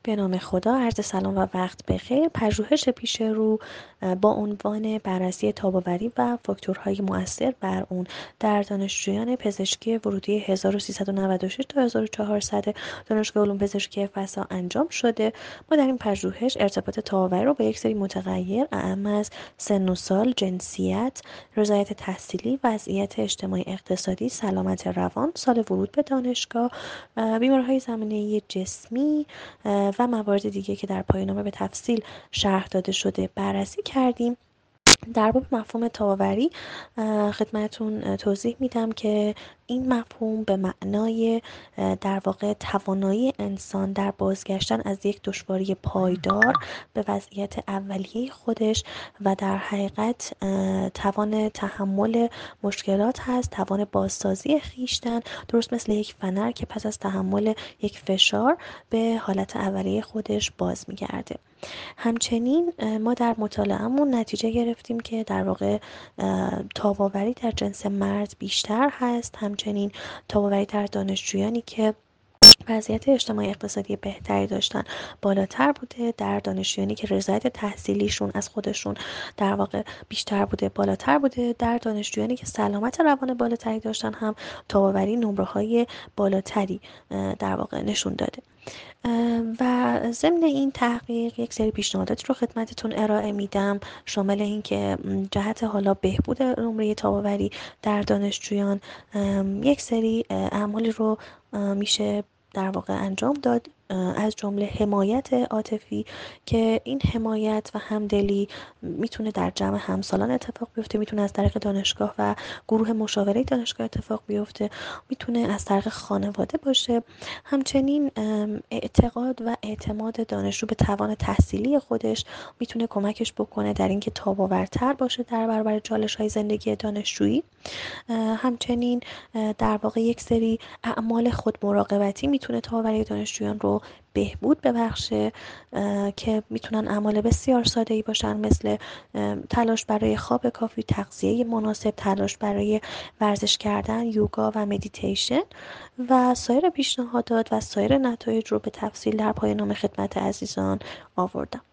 به نام خدا، عرض سلام و وقت بخیر. پژوهش پیش رو با عنوان بررسی تاب‌آوری و فاکتورهای مؤثر بر اون در دانشجویان پزشکی ورودی 1396 تا 1400 دانشگاه علوم پزشکی فسا انجام شده. ما در این پژوهش ارتباط تاب‌آوری رو با یک سری متغیر اعم از سن و سال، جنسیت، رضایت تحصیلی، وضعیت اجتماعی اقتصادی، سلامت روان، سال ورود به دانشگاه، بیماری‌های زمینه جسمی و موارد دیگه که در پایان به تفصیل شرح داده شده بررسی کردیم. در باب مفهوم تاب‌آوری خدمتتون توضیح میدم که این مفهوم به معنای در واقع توانایی انسان در بازگشتن از یک دشواری پایدار به وضعیت اولیه خودش و در حقیقت توان تحمل مشکلات هست، توان بازسازی خویشتن، درست مثل یک فنر که پس از تحمل یک فشار به حالت اولیه خودش باز میگرده. همچنین ما در مطالعه‌مون نتیجه گرفتیم که در واقع تاب‌آوری در جنس مرد بیشتر هست، همچنین تاب‌آوری در دانشجویانی که وضعیت اجتماعی اقتصادی بهتری داشتن بالاتر بوده، در دانشجویانی که رضایت تحصیلیشون از خودشون در واقع بیشتر بوده بالاتر بوده، در دانشجویانی که سلامت روان بالاتری داشتن هم تاب‌آوری نمره‌های بالاتری در واقع نشون داده. و ضمن این تحقیق یک سری پیشنهاداتی رو خدمتتون ارائه میدم، شامل این که جهت حالا بهبود نمره تاب‌آوری در دانشجویان یک سری اعمالی رو میشه در واقع انجام داد، از جمله حمایت عاطفی که این حمایت و همدلی میتونه در جمع همسالان اتفاق بیفته، میتونه از طریق دانشگاه و گروه مشاوره دانشگاه اتفاق بیفته، میتونه از طریق خانواده باشه. همچنین اعتقاد و اعتماد دانشجو به توان تحصیلی خودش میتونه کمکش بکنه در اینکه تاب‌آورتر باشه در برابر چالش‌های زندگی دانشجویی. همچنین در واقع یک سری اعمال خودمراقبتی میتونه تاب‌آوری دانشجویان رو بهبود ببخشه که میتونن اعمال بسیار ساده‌ای باشن، مثل تلاش برای خواب کافی، تغذیه مناسب، تلاش برای ورزش کردن، یوگا و مدیتیشن و سایر پیشنهادات و سایر نتایج رو به تفصیل در پایان نامه خدمت عزیزان آوردم.